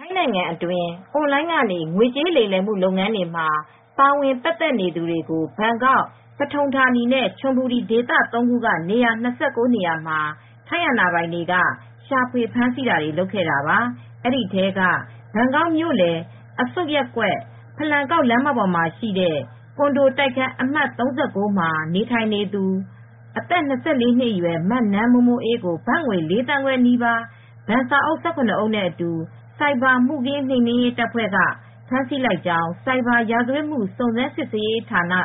င်းနိုင်ငံအတွင်းအွန်လိုင်းကနေငွေကြေးလိမ်လည်မှုလုပ်ငန်းတွေမှာပါဝင်ပတ်သက်နေသူတွေကိုဘန်ကောက်ပထုံဌာနီနဲ့ချွန်ဘူရီဒေသ၃ခုကနေရာ29နေရာမှာထိုင်းအာဏာပိုင်တွေကရှာဖွေဖမ်းဆီးတာတွေလုပ်ခဲ့တာပါ။အဲဒီထဲကဘန်ကောက်မြို့လယ်အစွတ်ရက်ကွက်ဖလန်ကောက်လမ်းမပေါ်မှာရှိတဲ့ကွန်ဒိုတိုက်ခန်းအမှတ်39မှာနေထိုင်နေသူအသက်24နှစ်အရွယ်မနန်းမိုးမိုးအေးကိုဘတ်ငွေ4သန်းခွဲနီးပါးဘန်စာအုပ်18အုပ်နဲ့အတူစိုက်ဘာမှုခင်းနှိမ်နင်းရေးတပ်ဖွဲ့ကဖမ်းဆီးလိုက်ကြောင်းစိုက်ဘာရာဇဝတ်မှုစုံစမ်းစစ်ဆေးရေးဌာန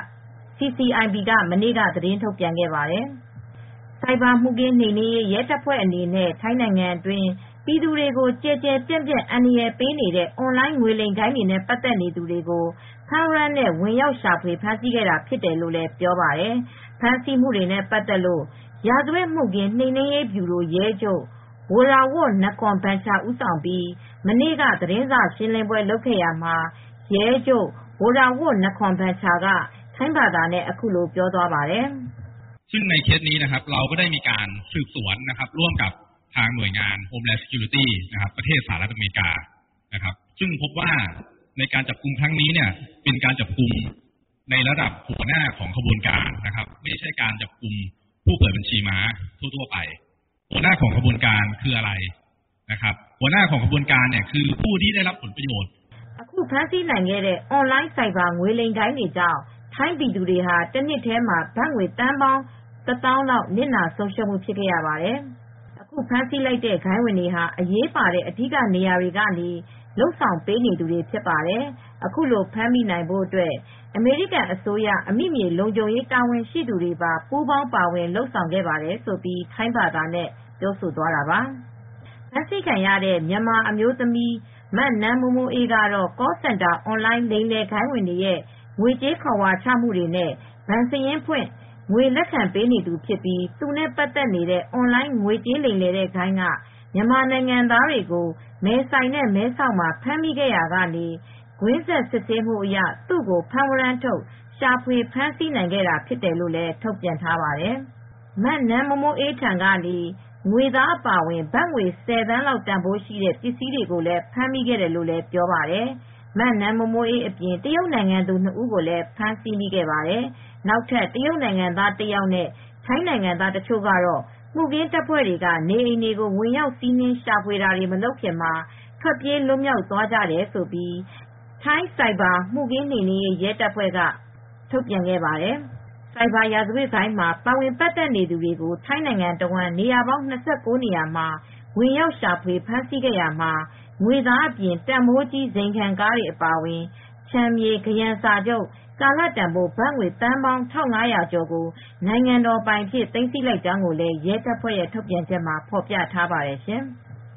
CCIB ကမနေ့ကသတင်းထုတ်ပြန်ခဲ့ပါတယ်။စိုက်ဘာမှုခင်းနှိမ်နင်းရေးရဲတပ်ဖွဲ့အနေနဲ့ထိုင်းနိုင်ငံအတွင်းပြည်သူတွေကိုကြဲကြဲပြန့်ပြန့်အန္တရာယ်ပေးနေတဲ့အွန်လိုင်းငွေလိမ်ဂိုဏ်းတွေနဲ့ပတ်သက်နေသူတွေကိုဖမ်းဝရမ်းနဲ့ဝင်ရောက်ရှာဖွေဖမ်းဆီးခဲ့တာဖြစ်တယ်လို့လည်းပြောပါတယ်။ဖမ်းဆီးမှုတွေနဲ့ပတ်သက်လို့ရာဇဝတ်မှုခင်းနှိမ်နင်းရေးဗျူရိုရဲချုပ်ဝရာဝတ်နကွန်ဘန်ချာဦးဆောင်ပြီးမနေ့ကသတင်းစာရှင်းလင်းပွဲလုပ်ခဲ့ရာမှာရဲချုပ်ဝရာဝတ်နကွန်ဘန်ချာကထိုင်းဘာသာနဲ့အခုလိုပြောသွားပါတယ်။ซึ่งในเคสนี้นะครับเราก็ได้มีการสืบสวนนะครับร่วมกับทางหน่วยงาน Homeland Security นะครับประเทศสหรัฐอเมริกานะครับซึ่งพบว่าในการจับกุมครั้งนี้เนี่ยเป็นการจับกุมในระดับหัวหน้าของขบวนการนะครับไม่ใช่การจับกุมผู้เปิดบัญชีม้าทั่วๆไปหัวหน้าของขบวนการคืออะไรนะครับหัวหน้าของขบวนการเนี่ยคือผู้ที่ได้รับผลประโยชน์အခုဖမ်းဆီးနိုင်ခဲ့တဲ့အွန်လိုင်းဆိုင်ဘာငွေလိမ်ဂိုဏ်းတွေကြောင့်ထိုင်းပြည်သူတွေဟာတစ်နှစ်ထဲမှာဘတ်ငွေတန်းပေါင်း1000လောက်နစ်နာဆုံးရှုံးမှုဖြစ်ခဲ့ရပါတယ်။အခုဖမ်းဆီးလိုက်တဲ့ဂိုဏ်းဝင်တွေဟာအရေးပါတဲ့အဓိကနေရာတွေကနေလှုပ်ဆောင်ပေးနေသူတွေဖြစ်ပါတယ်။အခုလိုဖမ်းမိနိုင်ဖို့အတွက်အမေရိကန်အစိုးရအမိမြေလုံခြုံရေးတာဝန်ရှိသူတွေပါပူးပေါင်းပါဝင်လှုပ်ဆောင်ခဲ့ပါတယ်ဆိုပြီးထိုင်းဘာသာနဲ့ပြောဆိုသွားတာပါ။ဖမ်းဆီးခံရတဲ့မြန်မာအမျိုးသမီးမနန်းမိုးမိုးအေးကတော့ call center အွန်လိုင်းလိမ်လည်ဂိုဏ်းဝင်တွေရဲ့ငွေကြေးခေါ်ဝါချမှုတွေနဲ့ဘဏ်စာရင်းဖွင့်ငွေလက်ခံပေးနေသူဖြစ်ပြီးသူနဲ့ပတ်သက်နေတဲ့အွန်လိုင်းငွေကြေးလိမ်လည်တဲ့ဂိုဏ်းကမြန်မာနိုင်ငံသားတွေကိုမဲဆိုင်နဲ့မဲဆောက်မှာဖမ်းမိခဲ့ရာကနေကွင်းဆက်စစ်ဆေးမှုအရသူ့ကိုဖမ်းဝရမ်းထုတ်ရှာဖွေဖမ်းဆီးနိုင်ခဲ့တာဖြစ်တယ်လို့လည်းထုတ်ပြန်ထားပါတယ်။မနန်းမိုးမိုးအေးထံကနေငွေသားအပါအဝင်ဘတ်ငွေ10သန်းလောက်တန်ဖိုးရှိတဲ့ပစ္စည်းတွေကိုလည်းဖမ်းမိခဲ့တယ်လို့လည်းပြောပါတယ်။မနန်းမိုးမိုးအေးအပြင်တရုတ်နိုင်ငံသူ2ဦးကိုလည်းဖမ်းဆီးမိခဲ့ပါတယ်။နောက်ထပ်တရုတ်နိုင်ငံသား1ယောက်နဲ့ထိုင်းနိုင်ငံသားတချို့ကတော့မှုခင်းတပ်ဖွဲ့တွေကနေအိမ်တွေကိုဝင်ရောက်စီးနင်းရှာဖွေတာတွေမလုပ်ခင်မှာထွက်ပြေးလွတ်မြောက်သွားကြတယ်ဆိုပြီးထိုင်းဆိုင်ဘာမှုခင်းနှိမ်နင်းရေးရဲတပ်ဖွဲ့ကထုတ်ပြန်ခဲ့ပါတယ်။ဆိုင်ဘာရာဇဝတ်ဂိုဏ်းမှာပါဝင်ပတ်သက်နေသူတွေကိုထိုင်းနိုင်ငံတဝန်းနေရာပေါင်း29နေရာမှာဝင်ရောက်ရှာဖွေဖမ်းဆီးခဲ့ရာမှာငွေသားအပြင်တန်ဖိုးကြီးဇိမ်ခံကားတွေအပါအဝင်ချမ်းမြေခရမ်းစာချုပ်ကာလတန်ဖိုးဘတ်ငွေတန်းပေါင်း1500ကျော်ကိုနိုင်ငံတော်ပိုင်ဖြစ်သိမ်းဆည်းလိုက်ကြောင်းကိုလည်းရဲတပ်ဖွဲ့ရဲ့ထုတ်ပြန်ချက်မှာဖော်ပြထားပါတယ်ရှင်။